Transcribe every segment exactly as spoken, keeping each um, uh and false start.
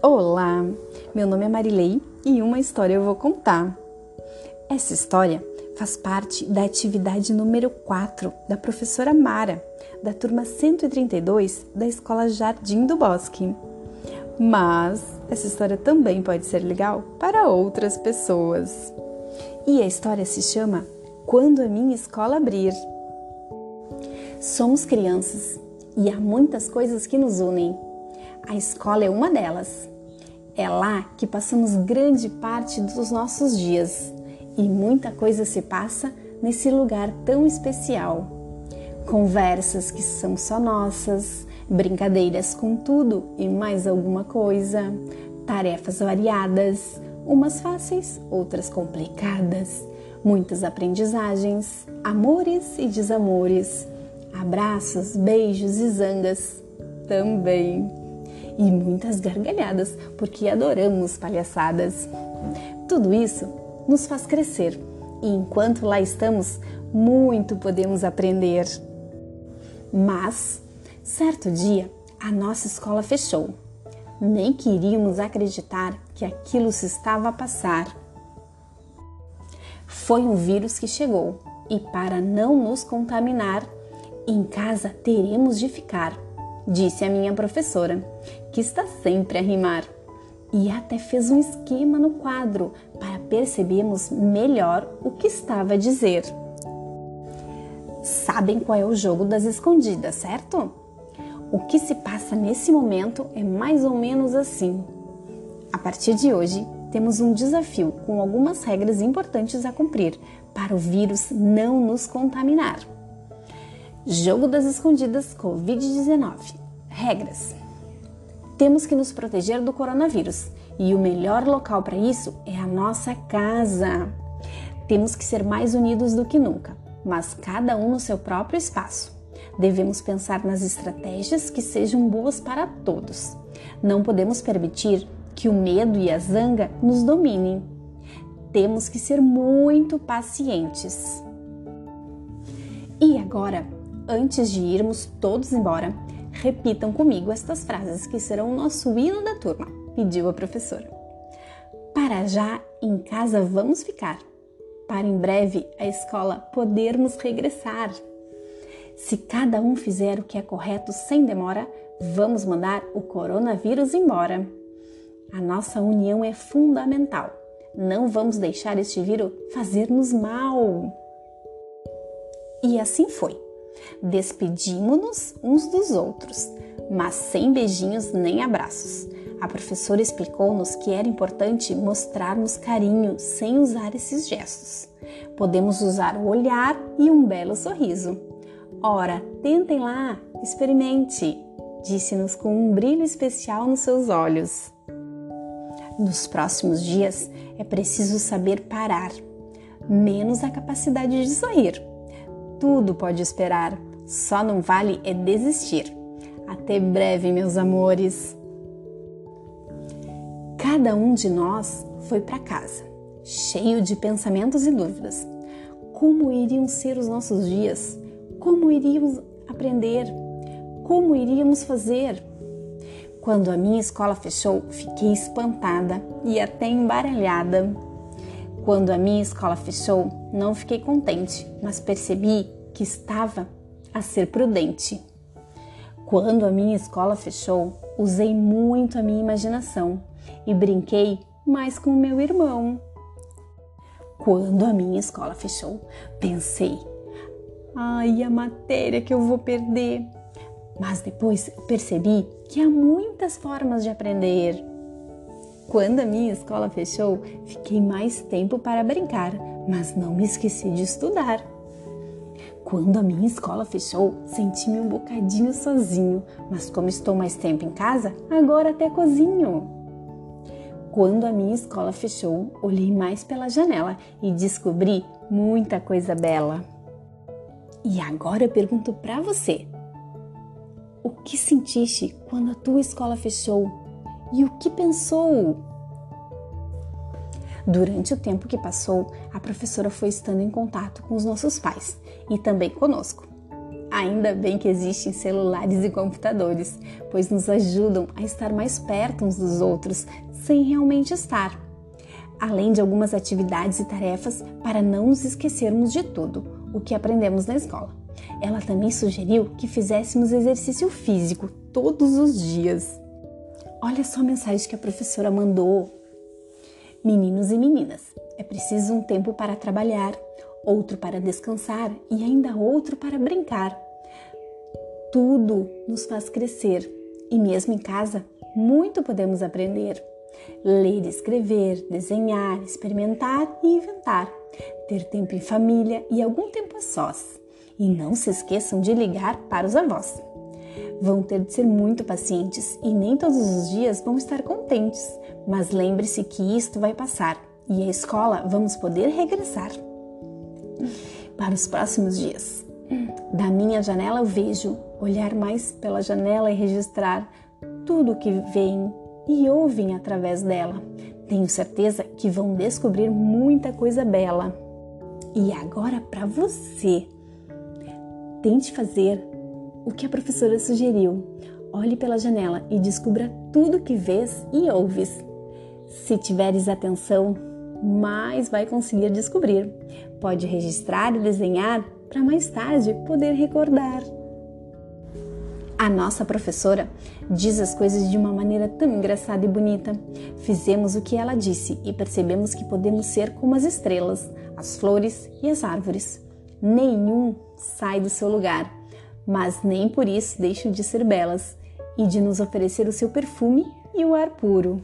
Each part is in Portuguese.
Olá, meu nome é Marilei e uma história eu vou contar. Essa história faz parte da atividade número quatro da professora Mara, da turma cento e trinta e dois da Escola Jardim do Bosque. Mas essa história também pode ser legal para outras pessoas. E a história se chama Quando a Minha Escola Abrir. Somos crianças e há muitas coisas que nos unem. A escola é uma delas. É lá que passamos grande parte dos nossos dias e muita coisa se passa nesse lugar tão especial. Conversas que são só nossas, brincadeiras com tudo e mais alguma coisa, tarefas variadas, umas fáceis, outras complicadas, muitas aprendizagens, amores e desamores, abraços, beijos e zangas também. E muitas gargalhadas, porque adoramos palhaçadas. Tudo isso nos faz crescer e enquanto lá estamos, muito podemos aprender. Mas, certo dia, a nossa escola fechou. Nem queríamos acreditar que aquilo se estava a passar. Foi um vírus que chegou e para não nos contaminar, em casa teremos de ficar, disse a minha professora, que está sempre a rimar. E até fez um esquema no quadro para percebermos melhor o que estava a dizer. Sabem qual é o jogo das escondidas, certo? O que se passa nesse momento é mais ou menos assim. A partir de hoje, temos um desafio com algumas regras importantes a cumprir para o vírus não nos contaminar. Jogo das escondidas covid dezenove. Regras. Temos que nos proteger do coronavírus e o melhor local para isso é a nossa casa. Temos que ser mais unidos do que nunca, mas cada um no seu próprio espaço. Devemos pensar nas estratégias que sejam boas para todos. Não podemos permitir que o medo e a zanga nos dominem. Temos que ser muito pacientes. E agora, antes de irmos todos embora, repitam comigo estas frases que serão o nosso hino da turma, pediu a professora. Para já, em casa vamos ficar. Para em breve, a escola podermos regressar. Se cada um fizer o que é correto sem demora, vamos mandar o coronavírus embora. A nossa união é fundamental. Não vamos deixar este vírus fazer-nos mal. E assim foi. Despedimos-nos uns dos outros, mas sem beijinhos nem abraços. A professora explicou-nos que era importante mostrarmos carinho sem usar esses gestos. Podemos usar o olhar e um belo sorriso. Ora, tentem lá, experimente, disse-nos com um brilho especial nos seus olhos. Nos próximos dias é preciso saber parar, menos a capacidade de sorrir. Tudo pode esperar, só não vale é desistir. Até breve, meus amores. Cada um de nós foi para casa, cheio de pensamentos e dúvidas. Como iriam ser os nossos dias? Como iríamos aprender? Como iríamos fazer? Quando a minha escola fechou, fiquei espantada e até embaralhada. Quando a minha escola fechou, não fiquei contente, mas percebi que estava a ser prudente. Quando a minha escola fechou, usei muito a minha imaginação e brinquei mais com o meu irmão. Quando a minha escola fechou, pensei, ai, a matéria que eu vou perder. Mas depois percebi que há muitas formas de aprender. Quando a minha escola fechou, fiquei mais tempo para brincar, mas não me esqueci de estudar. Quando a minha escola fechou, senti-me um bocadinho sozinho, mas como estou mais tempo em casa, agora até cozinho. Quando a minha escola fechou, olhei mais pela janela e descobri muita coisa bela. E agora eu pergunto para você, o que sentiste quando a tua escola fechou? E o que pensou? Durante o tempo que passou, a professora foi estando em contato com os nossos pais e também conosco. Ainda bem que existem celulares e computadores, pois nos ajudam a estar mais perto uns dos outros, sem realmente estar. Além de algumas atividades e tarefas para não nos esquecermos de tudo o que aprendemos na escola. Ela também sugeriu que fizéssemos exercício físico todos os dias. Olha só a mensagem que a professora mandou. Meninos e meninas, é preciso um tempo para trabalhar, outro para descansar e ainda outro para brincar. Tudo nos faz crescer e mesmo em casa, muito podemos aprender. Ler, escrever, desenhar, experimentar e inventar. Ter tempo em família e algum tempo a sós. E não se esqueçam de ligar para os avós. Vão ter de ser muito pacientes e nem todos os dias vão estar contentes. Mas lembre-se que isto vai passar e a escola vamos poder regressar. Para os próximos dias. Da minha janela eu vejo, olhar mais pela janela e registrar tudo o que vem e ouvem através dela. Tenho certeza que vão descobrir muita coisa bela. E agora para você. Tente fazer o que a professora sugeriu. Olhe pela janela e descubra tudo que vês e ouves. Se tiveres atenção, mais vai conseguir descobrir. Pode registrar e desenhar para mais tarde poder recordar. A nossa professora diz as coisas de uma maneira tão engraçada e bonita. Fizemos o que ela disse e percebemos que podemos ser como as estrelas, as flores e as árvores. Nenhum sai do seu lugar, mas nem por isso deixam de ser belas e de nos oferecer o seu perfume e o ar puro.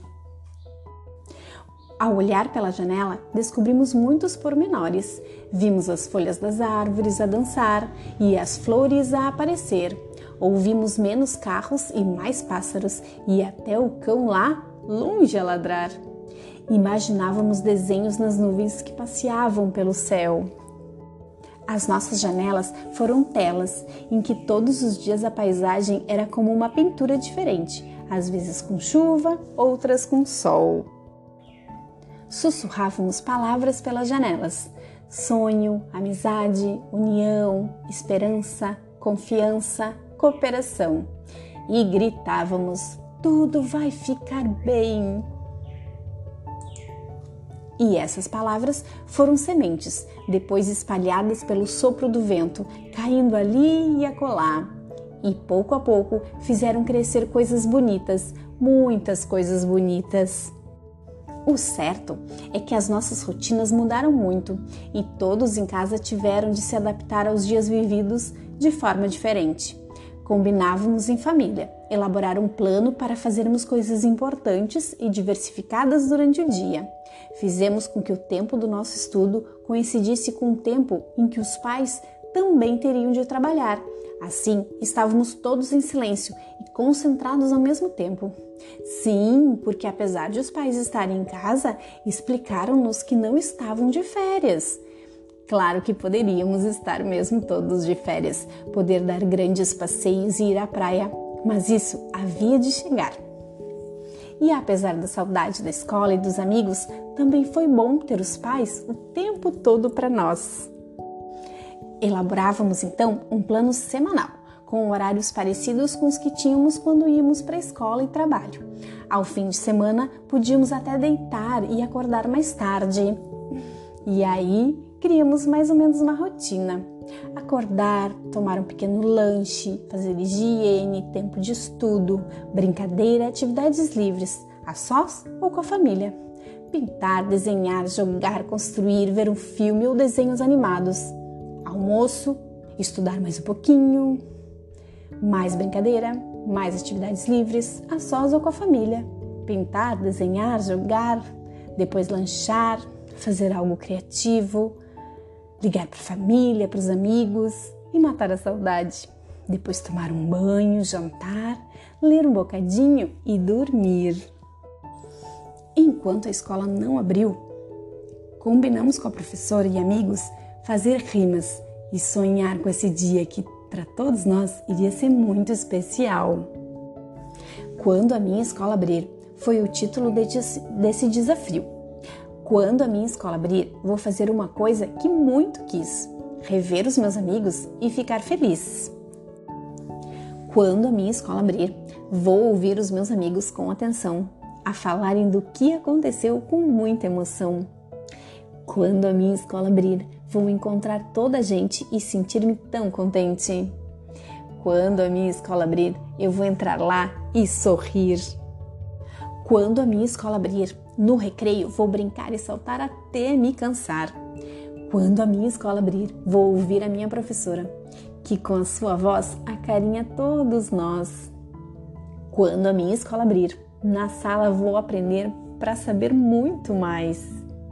Ao olhar pela janela, descobrimos muitos pormenores. Vimos as folhas das árvores a dançar e as flores a aparecer. Ouvimos menos carros e mais pássaros e até o cão lá, longe a ladrar. Imaginávamos desenhos nas nuvens que passeavam pelo céu. As nossas janelas foram telas em que todos os dias a paisagem era como uma pintura diferente, às vezes com chuva, outras com sol. Sussurrávamos palavras pelas janelas: sonho, amizade, união, esperança, confiança, cooperação. E gritávamos: tudo vai ficar bem. E essas palavras foram sementes, depois espalhadas pelo sopro do vento, caindo ali e acolá. E pouco a pouco fizeram crescer coisas bonitas, muitas coisas bonitas. O certo é que as nossas rotinas mudaram muito e todos em casa tiveram de se adaptar aos dias vividos de forma diferente. Combinávamos em família, elaborar um plano para fazermos coisas importantes e diversificadas durante o dia. Fizemos com que o tempo do nosso estudo coincidisse com o tempo em que os pais também teriam de trabalhar. Assim, estávamos todos em silêncio e concentrados ao mesmo tempo. Sim, porque apesar de os pais estarem em casa, explicaram-nos que não estavam de férias. Claro que poderíamos estar mesmo todos de férias, poder dar grandes passeios e ir à praia, mas isso havia de chegar. E apesar da saudade da escola e dos amigos, também foi bom ter os pais o tempo todo para nós. Elaborávamos então um plano semanal, com horários parecidos com os que tínhamos quando íamos para a escola e trabalho. Ao fim de semana, podíamos até deitar e acordar mais tarde. E aí, criamos mais ou menos uma rotina. Acordar, tomar um pequeno lanche, fazer higiene, tempo de estudo, brincadeira, atividades livres, a sós ou com a família. Pintar, desenhar, jogar, construir, ver um filme ou desenhos animados. Almoço, estudar mais um pouquinho, mais brincadeira, mais atividades livres, a sós ou com a família. Pintar, desenhar, jogar, depois lanchar, fazer algo criativo, ligar para a família, para os amigos e matar a saudade. Depois tomar um banho, jantar, ler um bocadinho e dormir. Enquanto a escola não abriu, combinamos com a professora e amigos fazer rimas e sonhar com esse dia que, para todos nós, iria ser muito especial. Quando a minha escola abrir, foi o título desse desafio. Quando a minha escola abrir, vou fazer uma coisa que muito quis: rever os meus amigos e ficar feliz. Quando a minha escola abrir, vou ouvir os meus amigos com atenção, a falarem do que aconteceu com muita emoção. Quando a minha escola abrir, vou encontrar toda a gente e sentir-me tão contente. Quando a minha escola abrir, eu vou entrar lá e sorrir. Quando a minha escola abrir, no recreio vou brincar e saltar até me cansar. Quando a minha escola abrir, vou ouvir a minha professora, que com a sua voz acarinha todos nós. Quando a minha escola abrir, na sala vou aprender para saber muito mais.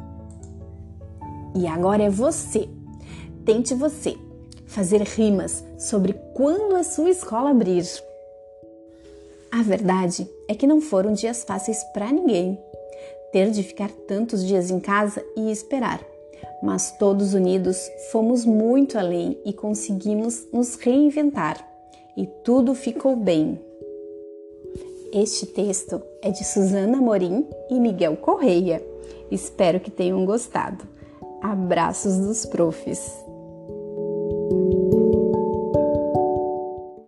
E agora é você. Tente você fazer rimas sobre quando a sua escola abrir. A verdade é que não foram dias fáceis para ninguém. Ter de ficar tantos dias em casa e esperar. Mas todos unidos fomos muito além e conseguimos nos reinventar. E tudo ficou bem. Este texto é de Suzana Amorim e Miguel Correia. Espero que tenham gostado. Abraços dos profs!